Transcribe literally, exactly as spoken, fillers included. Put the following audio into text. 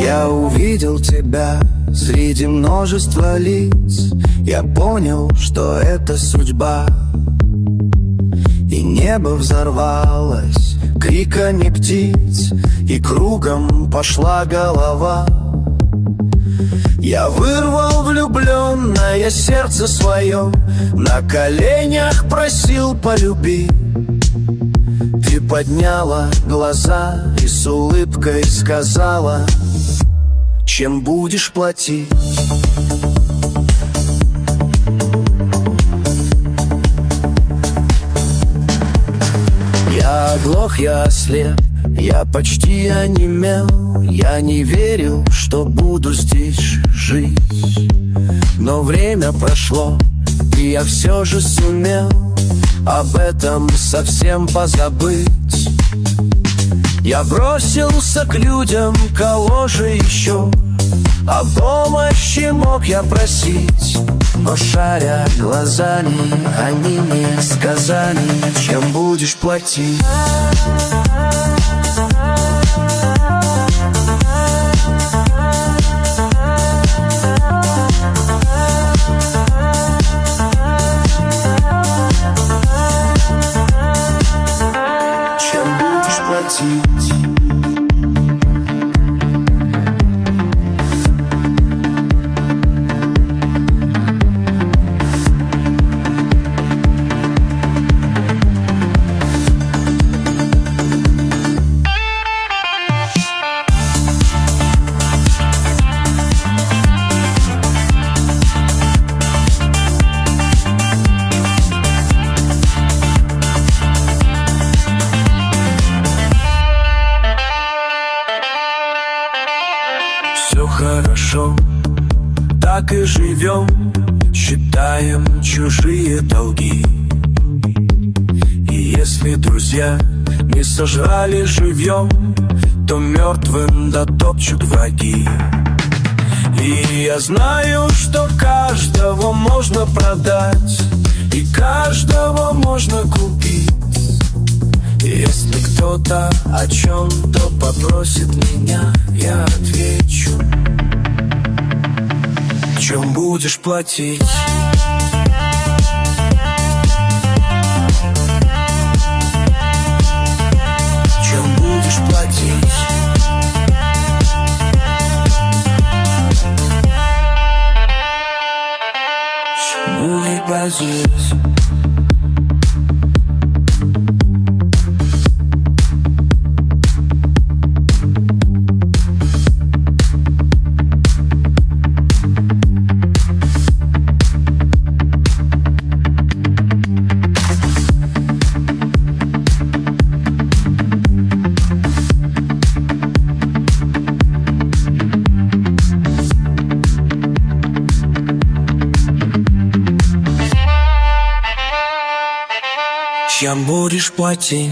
Я увидел тебя среди множества лиц. Я понял, что это судьба. И небо взорвалось криками птиц, и кругом пошла голова. Я вырвал влюбленное сердце свое, на коленях просил полюби. Ты подняла глаза и с улыбкой сказала: чем будешь платить? Я оглох, я ослеп, я почти онемел. Я не верил, что буду здесь жить. Но время прошло, и я все же сумел об этом совсем позабыть. Я бросился к людям, кого же еще о помощи мог я просить. Но шаря глазами, они мне сказали: чем будешь платить? Чем будешь платить? Все хорошо, так и живем, считаем чужие долги. И если друзья не сожрали живьем, то мертвым дотопчут враги. И я знаю, что каждого можно продать, и каждого можно купить. Если кто-то о чем-то попросит меня, я отвечу: чем будешь платить? Чем будешь платить? Чем будешь платить? Чем будешь платить?